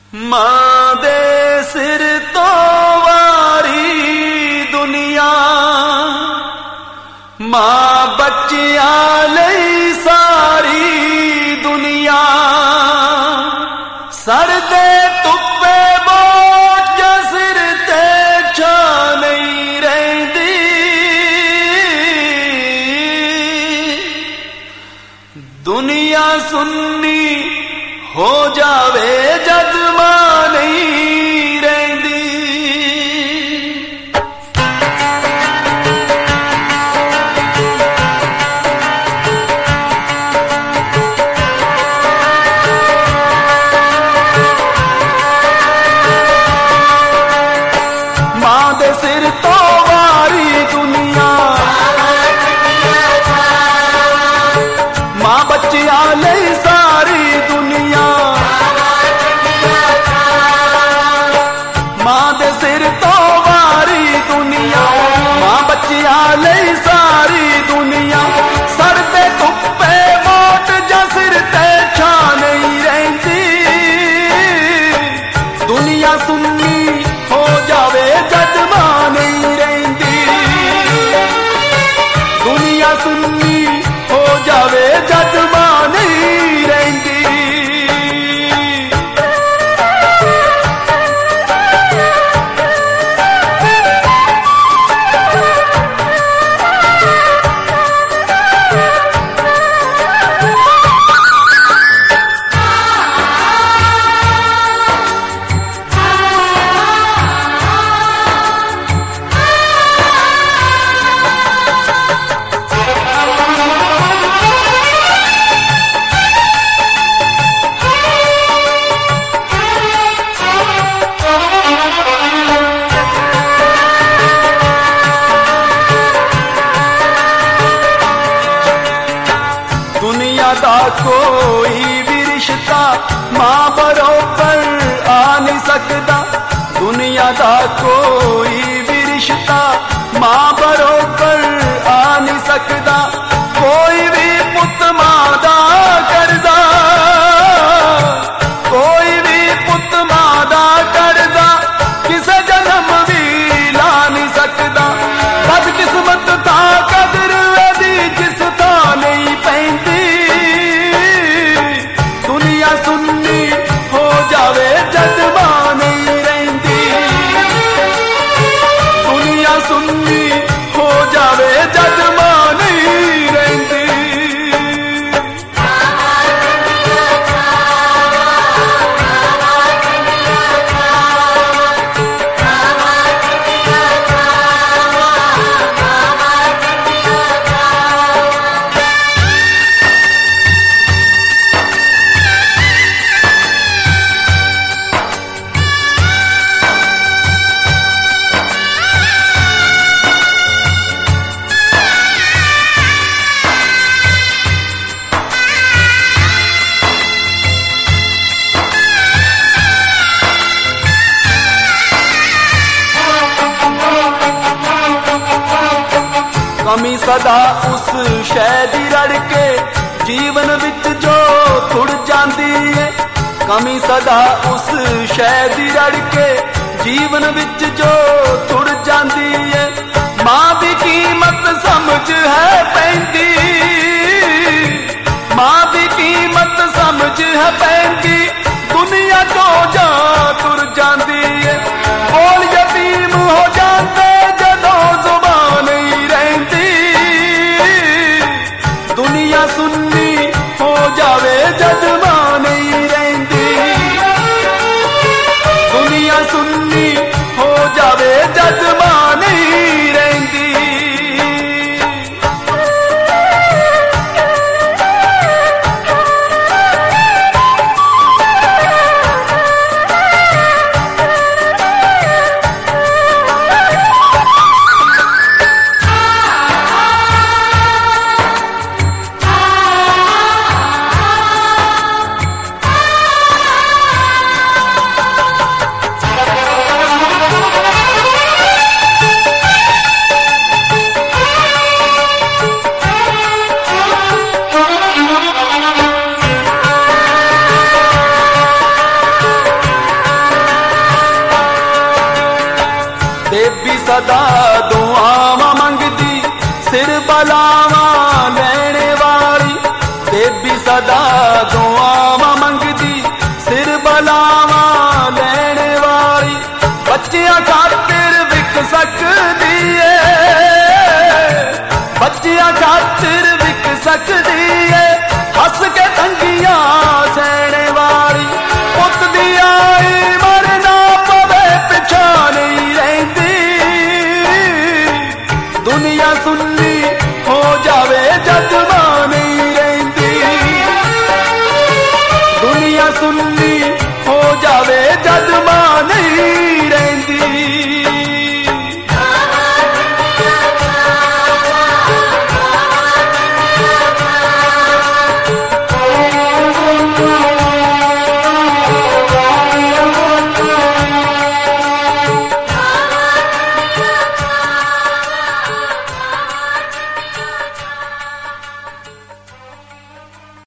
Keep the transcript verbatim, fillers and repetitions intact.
मां दे सिर तो वारी दुनिया, मां बच्चियां लई सारी दुनिया। सड़दे तुप्पे बोझ सिर ते छा नहीं रहिंदी, दुनिया सुन्नी हो जावे जद मां नहीं रहिंदी। मां दे सिर तो वारी दुनिया, मां बच्चियां लई सारी दुनिया। मां दे सिर तो वारी दुनिया, मां बच्चियां लई सारी दुनिया। सड़दे तुप्पे मोट जा सिर ते छा नहीं रहिंदी, दुनिया सुन्नी हो जावे जद मां नहीं रहिंदी, दुनिया सुन्नी हो जावे जद मां नहीं रहिंदी। दुनिया दा कोई भी रिश्ता मां बरोबर आ नहीं सकदा, दुनिया दा कोई भी रिश्ता मां बरोबर आ नहीं सकदा। कोई भी पुत मां दा करदा, कोई भी पुत मां दा करदा किसे जन्म भी ला नहीं सकदा। बदकिस्मत दा कदर दी जिस था नहीं पैंदी, दुनिया सुन्नी हो जावे जद मां नहीं रहिंदी, दुनिया सुन्नी हो जावे जद मां नहीं रहिंदी। कमी सदा उस शै दी रड़ के जीवन विच जो थुड़ जांदी है, कमी सदा उस शै दी रड़ के जीवन विच जो थुड़ जांदी है। मां दी कीमत समझ है पैंदी, मां दी कीमत समझ है पैंदी, दुनिया तो जा तुर जांदी है। बोल यतीम हो जाते जदों जुबान नहीं रहिंदी, दुनिया सुन्नी हो जावे जद मां नहीं रहिंदी, दुनिया सुन्नी हो जावे जद मां नहीं रहिंदी। सदा दुआवां मंगदी, सिर बलावां लैणे वाली। बेबी सदा दुआवां मंगदी, सिर बलावां लैणे वाली। बच्चियां खातिर विक सकदी है, बच्चियां खातिर विक सकदी